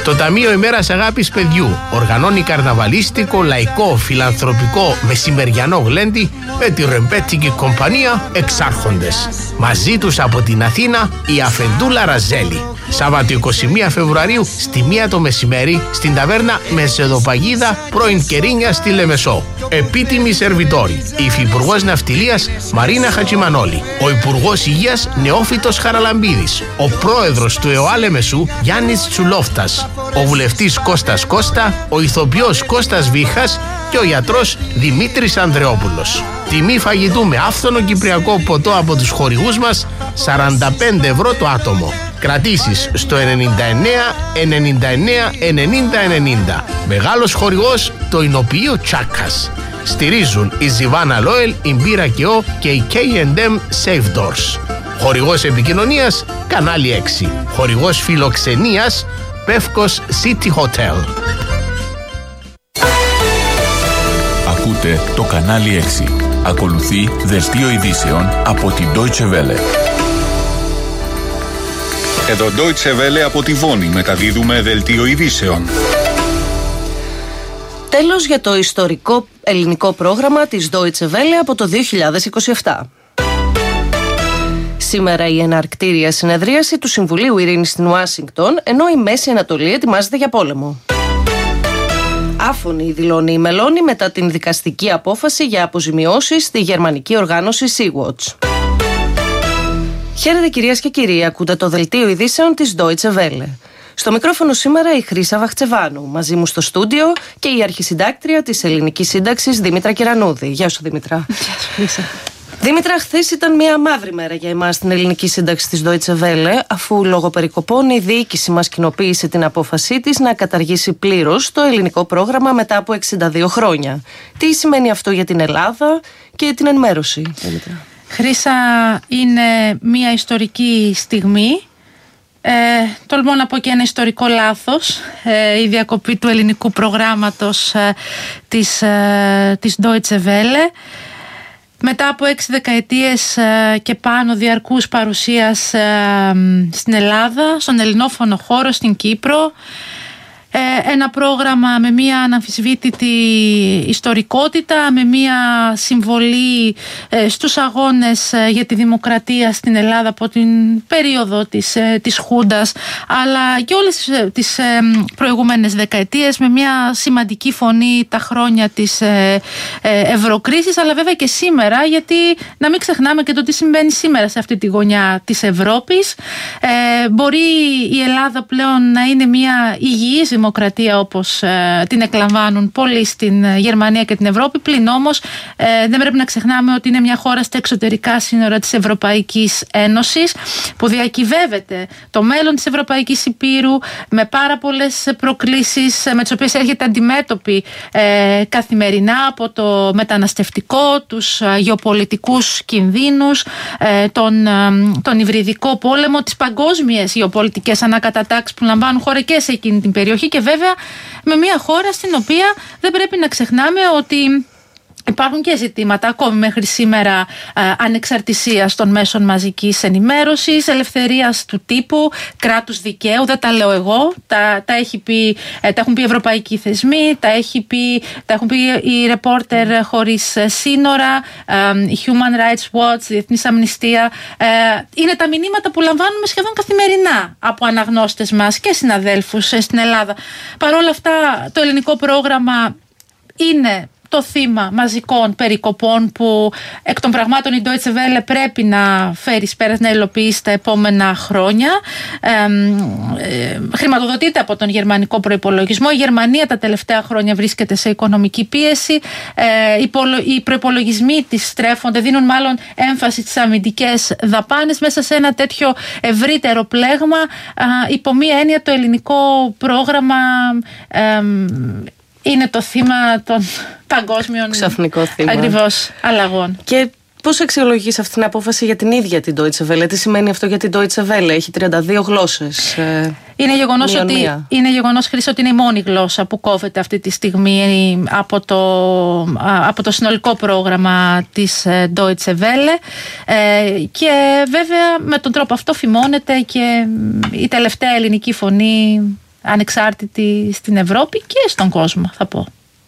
Το Ταμείο ημέρας αγάπης παιδιού οργανώνει καρναβαλίστικο, λαϊκό, φιλανθρωπικό μεσημεριανό γλέντι με τη ρεμπέτικη κομπανία Εξάρχοντες. Μαζί τους από την Αθήνα η Αφεντούλα Ραζέλη. Σάββατο 21 Φεβρουαρίου στη 1 το μεσημέρι στην ταβέρνα Μεσεδοπαγίδα πρώην Κερίνια στη Λεμεσό. Επίτιμοι σερβιτόροι: η Υφυπουργός Ναυτιλίας Μαρίνα Χατζημανόλη, ο Υπουργός Υγείας Νεόφυτος Χαραλαμπίδης, ο Πρόεδρος του ΕΟΑ Λεμεσού Γιάννης Τσουλόφτας, ο Βουλευτής Κώστας Κώστα, ο Ηθοποιός Κώστας Βίχας και ο Γιατρός Δημήτρης Ανδρεόπουλος. Τιμή φαγητού με άφθονο κυπριακό ποτό από τους χορηγούς μας, 45 ευρώ το άτομο. Κρατήσεις στο 99 99 90 90. Μεγάλος χορηγός το εινοποιείο Τσάκας. Στηρίζουν η Ζιβάνα Λόελ, η Μπύρα Κεό και η K&M Safe Doors. Χορηγός επικοινωνίας Κανάλι 6. Χορηγός φιλοξενίας Πεύκος City Hotel. Ακούτε το Κανάλι 6. Ακολουθεί δελτίο ειδήσεων από την Deutsche Welle. Εδώ Deutsche Welle από τη Βόνη μεταδίδουμε δελτίο ειδήσεων. Τέλος για το ιστορικό ελληνικό πρόγραμμα της Deutsche Welle από το 2027. Σήμερα η εναρκτήρια συνεδρίαση του Συμβουλίου Ειρήνης στην Ουάσιγκτον, ενώ η Μέση Ανατολή ετοιμάζεται για πόλεμο. Άφωνη δηλώνει η Μελώνη μετά την δικαστική απόφαση για αποζημιώσεις στη γερμανική οργάνωση Sea-Watch. Χαίρετε κυρίες και κύριοι, ακούτε το δελτίο ειδήσεων της Deutsche Welle. Στο μικρόφωνο σήμερα η Χρύσα Βαχτσεβάνου, μαζί μου στο στούντιο και η αρχισυντάκτρια της Ελληνικής Σύνταξης Δήμητρα Κυρανούδη. Γεια σου Δήμητρα. Γεια σου Χρύσα. Δήμητρα, χθες ήταν μια μαύρη μέρα για εμάς στην Ελληνική Σύνταξη της Deutsche Welle, αφού λόγω περικοπών η διοίκηση μας κοινοποίησε την απόφασή της να καταργήσει πλήρως το ελληνικό πρόγραμμα μετά από 62 χρόνια. Τι σημαίνει αυτό για την Ελλάδα και την ενημέρωση, Δήμητρα? Χρύσα, είναι μια ιστορική στιγμή. Τολμώ να πω και ένα ιστορικό λάθος, η διακοπή του ελληνικού προγράμματος της Deutsche Welle. Μετά από 6 δεκαετίες και πάνω διαρκούς παρουσίας στην Ελλάδα, στον ελληνόφωνο χώρο, στην Κύπρο, ένα πρόγραμμα με μια αναμφισβήτητη ιστορικότητα, με μια συμβολή στους αγώνες για τη δημοκρατία στην Ελλάδα από την περίοδο της Χούντας, αλλά και όλες τις προηγούμενες δεκαετίες, με μια σημαντική φωνή τα χρόνια της ευρωκρίσης, αλλά βέβαια και σήμερα, γιατί να μην ξεχνάμε και το τι συμβαίνει σήμερα σε αυτή τη γωνιά της Ευρώπης. Μπορεί η Ελλάδα πλέον να είναι μια υγιής δημοκρατία όπως την εκλαμβάνουν πολλοί στην Γερμανία και την Ευρώπη, πλην όμως δεν πρέπει να ξεχνάμε ότι είναι μια χώρα στα εξωτερικά σύνορα της Ευρωπαϊκής Ένωσης, που διακυβεύεται το μέλλον της Ευρωπαϊκής Υπήρου με πάρα πολλές προκλήσεις με τις οποίες έρχεται αντιμέτωπη καθημερινά, από το μεταναστευτικό, τους γεωπολιτικούς κινδύνους, τον υβριδικό πόλεμο, τις παγκόσμιες γεωπολιτικές ανακατατάξεις που λαμβάνουν χώρα και σε εκείνη την περιοχή, και βέβαια με μια χώρα στην οποία δεν πρέπει να ξεχνάμε ότι υπάρχουν και ζητήματα ακόμη μέχρι σήμερα ανεξαρτησίας των μέσων μαζικής ενημέρωσης, ελευθερίας του τύπου, κράτους δικαίου. Δεν τα λέω εγώ, τα έχουν πει οι ευρωπαϊκοί θεσμοί, τα έχουν πει οι ρεπόρτερ χωρίς σύνορα, η Human Rights Watch, η Διεθνής Αμνηστία. Είναι τα μηνύματα που λαμβάνουμε σχεδόν καθημερινά από αναγνώστες μας και συναδέλφους στην Ελλάδα. Παρ' όλα αυτά, το ελληνικό πρόγραμμα είναι το θύμα μαζικών περικοπών που εκ των πραγμάτων η Deutsche Welle πρέπει να φέρει πέρας, να υλοποιήσει τα επόμενα χρόνια. Χρηματοδοτείται από τον γερμανικό προϋπολογισμό. Η Γερμανία τα τελευταία χρόνια βρίσκεται σε οικονομική πίεση. Οι προϋπολογισμοί της στρέφονται, δίνουν μάλλον έμφαση στις αμυντικές δαπάνες μέσα σε ένα τέτοιο ευρύτερο πλέγμα. Υπό μία έννοια το ελληνικό πρόγραμμα είναι το θύμα των παγκόσμιων ξαφνικό θύμα ακριβώς αλλαγών. Και πώς αξιολογείς αυτή την απόφαση για την ίδια την Deutsche Welle? Τι σημαίνει αυτό για την Deutsche Welle? Έχει 32 γλώσσες. Είναι γεγονός, Χρύσα, ότι είναι η μόνη γλώσσα που κόβεται αυτή τη στιγμή από το συνολικό πρόγραμμα της Deutsche Welle, και βέβαια με τον τρόπο αυτό φημώνεται και η τελευταία ελληνική φωνή ανεξάρτητη στην Ευρώπη και στον κόσμο, θα πω.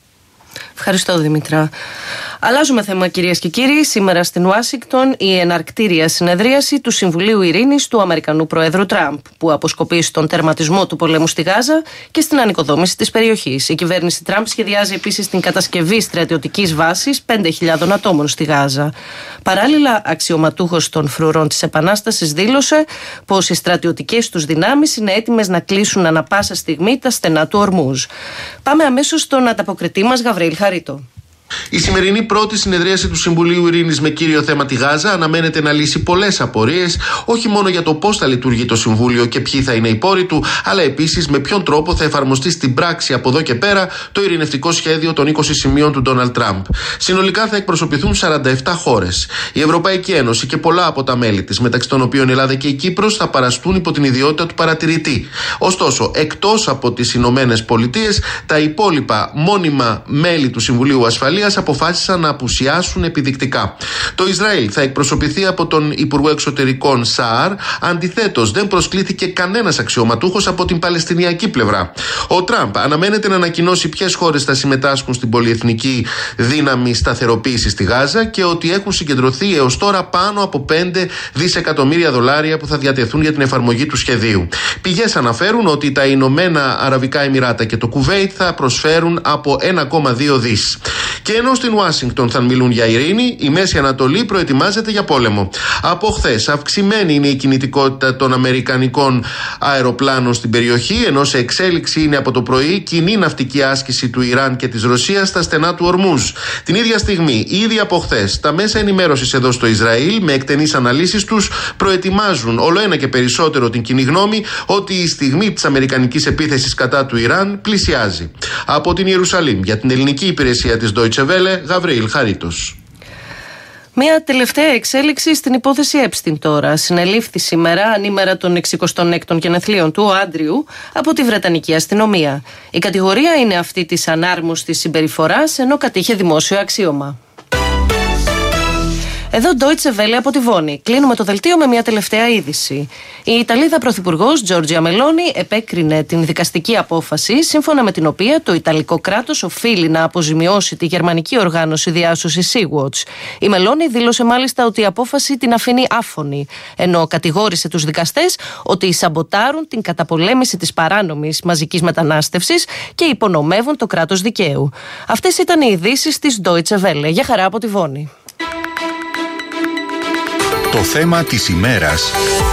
Ευχαριστώ, Δημήτρα. Αλλάζουμε θέμα, κυρίες και κύριοι. Σήμερα στην Ουάσιγκτον η εναρκτήρια συνεδρίαση του Συμβουλίου Ειρήνης του Αμερικανού Προέδρου Τραμπ, που αποσκοπεί στον τερματισμό του πολέμου στη Γάζα και στην ανοικοδόμηση της περιοχής. Η κυβέρνηση Τραμπ σχεδιάζει επίσης την κατασκευή στρατιωτικής βάσης 5.000 ατόμων στη Γάζα. Παράλληλα, αξιωματούχος των φρουρών της Επανάστασης δήλωσε πως οι στρατιωτικές τους δυνάμεις είναι έτοιμες να κλείσουν ανα πάσα στιγμή τα στενά του Ορμούζ. Πάμε αμέσως στον ανταποκριτή μας Γαβρίλ Χαρίτο. Η σημερινή πρώτη συνεδρίαση του Συμβουλίου Ειρήνης με κύριο θέμα τη Γάζα αναμένεται να λύσει πολλές απορίες, όχι μόνο για το πώς θα λειτουργεί το Συμβούλιο και ποιοι θα είναι οι πόροι του, αλλά επίσης με ποιον τρόπο θα εφαρμοστεί στην πράξη από εδώ και πέρα το ειρηνευτικό σχέδιο των 20 σημείων του Ντόναλντ Τραμπ. Συνολικά θα εκπροσωπηθούν 47 χώρες. Η Ευρωπαϊκή Ένωση και πολλά από τα μέλη της, μεταξύ των οποίων η Ελλάδα και η Κύπρος, θα παραστούν υπό την ιδιότητα του παρατηρητή. Ωστόσο, εκτός από τις Ηνωμένες Πολιτείες, τα υπόλοιπα μόνιμα μέλη του Συμβουλίου Ασφαλείας αποφάσισαν να απουσιάσουν επιδεικτικά. Το Ισραήλ θα εκπροσωπηθεί από τον Υπουργό Εξωτερικών Σαάρ. Αντιθέτως, δεν προσκλήθηκε κανένας αξιωματούχος από την Παλαιστινιακή πλευρά. Ο Τραμπ αναμένεται να ανακοινώσει ποιες χώρες θα συμμετάσχουν στην πολυεθνική δύναμη σταθεροποίησης στη Γάζα και ότι έχουν συγκεντρωθεί έως τώρα πάνω από 5 δισεκατομμύρια δολάρια που θα διατεθούν για την εφαρμογή του σχεδίου. Πηγές αναφέρουν ότι τα Ηνωμένα Αραβικά Εμιράτα και το Κουβέιτ θα προσφέρουν από 1,2 δις. Και ενώ στην Ουάσιγκτον θα μιλούν για ειρήνη, η Μέση Ανατολή προετοιμάζεται για πόλεμο. Από χθες αυξημένη είναι η κινητικότητα των αμερικανικών αεροπλάνων στην περιοχή, ενώ σε εξέλιξη είναι από το πρωί κοινή ναυτική άσκηση του Ιράν και της Ρωσίας στα στενά του Ορμούζ. Την ίδια στιγμή, ήδη από χθες, τα μέσα ενημέρωσης εδώ στο Ισραήλ, με εκτενείς αναλύσεις τους, προετοιμάζουν όλο ένα και περισσότερο την κοινή γνώμη ότι η στιγμή της αμερικανικής επίθεσης κατά του Ιράν πλησιάζει. Από την Ιερουσαλήμ, για την ελληνική υπηρεσία της Deutsche Welle, Γαβρίλ Χαρίτος. Μια τελευταία εξέλιξη στην υπόθεση Epstein τώρα. Συνελήφθη σήμερα, ανήμερα των 66ων γενεθλίων του, ο Άντριου, από τη Βρετανική αστυνομία. Η κατηγορία είναι αυτή της ανάρμοστης συμπεριφοράς, ενώ κατήχε δημόσιο αξίωμα. Εδώ Deutsche Welle από τη Βόνη. Κλείνουμε το δελτίο με μια τελευταία είδηση. Η Ιταλίδα Πρωθυπουργός Τζόρτζια Μελόνι επέκρινε την δικαστική απόφαση σύμφωνα με την οποία το Ιταλικό κράτος οφείλει να αποζημιώσει τη γερμανική οργάνωση διάσωσης Sea-Watch. Η Μελόνι δήλωσε μάλιστα ότι η απόφαση την αφήνει άφωνη, ενώ κατηγόρησε τους δικαστές ότι σαμποτάρουν την καταπολέμηση της παράνομης μαζικής μετανάστευσης και υπονομεύουν το κράτος δικαίου. Αυτές ήταν οι ειδήσεις της Deutsche Welle. Για χαρά από τη Βόνη. Το θέμα της ημέρας.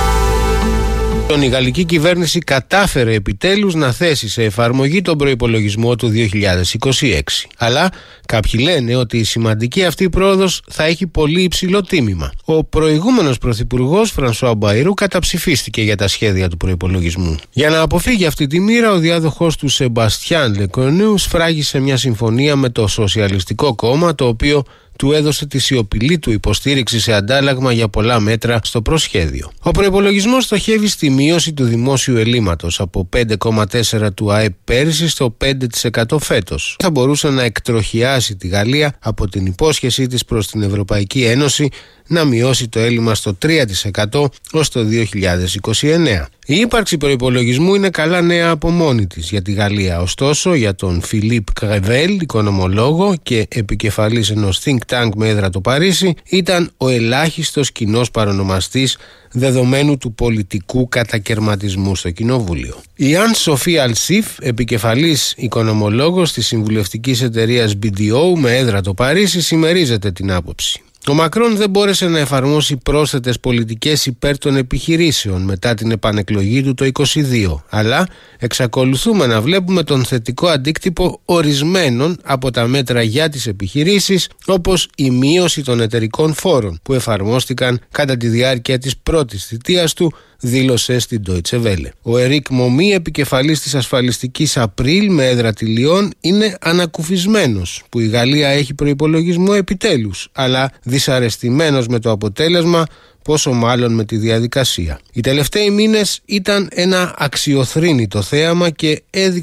Η γαλλική κυβέρνηση κατάφερε επιτέλους να θέσει σε εφαρμογή τον προϋπολογισμό του 2026. Αλλά κάποιοι λένε ότι η σημαντική αυτή πρόοδος θα έχει πολύ υψηλό τίμημα. Ο προηγούμενος πρωθυπουργός Φρανσουά Μπαϊρού καταψηφίστηκε για τα σχέδια του προϋπολογισμού. Για να αποφύγει αυτή τη μοίρα, ο διάδοχος του Σεμπαστιάν Λεκορνού σφράγισε μια συμφωνία με το Σοσιαλιστικό Κόμμα, το οποίο του έδωσε τη σιωπηλή του υποστήριξη σε αντάλλαγμα για πολλά μέτρα στο προσχέδιο. Ο προϋπολογισμός στοχεύει στη μείωση του δημόσιου ελλείμματος από 5,4% του ΑΕΠ πέρυσι στο 5% φέτος. Θα μπορούσε να εκτροχιάσει τη Γαλλία από την υπόσχεσή της προς την Ευρωπαϊκή Ένωση να μειώσει το έλλειμμα στο 3% ως το 2029. Η ύπαρξη προϋπολογισμού είναι καλά νέα από μόνη της για τη Γαλλία. Ωστόσο, για τον Φιλίπ Κρεβέλ, οικονομολόγο και επικεφαλής ενός think tank με έδρα το Παρίσι, ήταν ο ελάχιστος κοινός παρονομαστής δεδομένου του πολιτικού κατακερματισμού στο Κοινοβούλιο. Η Αν Σοφή Αλσίφ, επικεφαλής οικονομολόγος της συμβουλευτικής εταιρείας BDO με έδρα το Παρίσι, συμμερίζεται την άποψη. Ο Μακρόν δεν μπόρεσε να εφαρμόσει πρόσθετες πολιτικές υπέρ των επιχειρήσεων μετά την επανεκλογή του το 2022, αλλά εξακολουθούμε να βλέπουμε τον θετικό αντίκτυπο ορισμένων από τα μέτρα για τις επιχειρήσεις, όπως η μείωση των εταιρικών φόρων που εφαρμόστηκαν κατά τη διάρκεια της πρώτης θητείας του, δήλωσε στην Deutsche Welle. Ο Ερίκ Μομή, επικεφαλής της ασφαλιστικής Απρίλ με έδρα τη Λιόν, είναι ανακουφισμένος που η Γαλλία έχει προϋπολογισμό επιτέλους, αλλά δυσαρεστημένος με το αποτέλεσμα, πόσο μάλλον με τη διαδικασία. Οι τελευταίοι μήνες ήταν ένα αξιοθρήνητο θέαμα και έδειξαν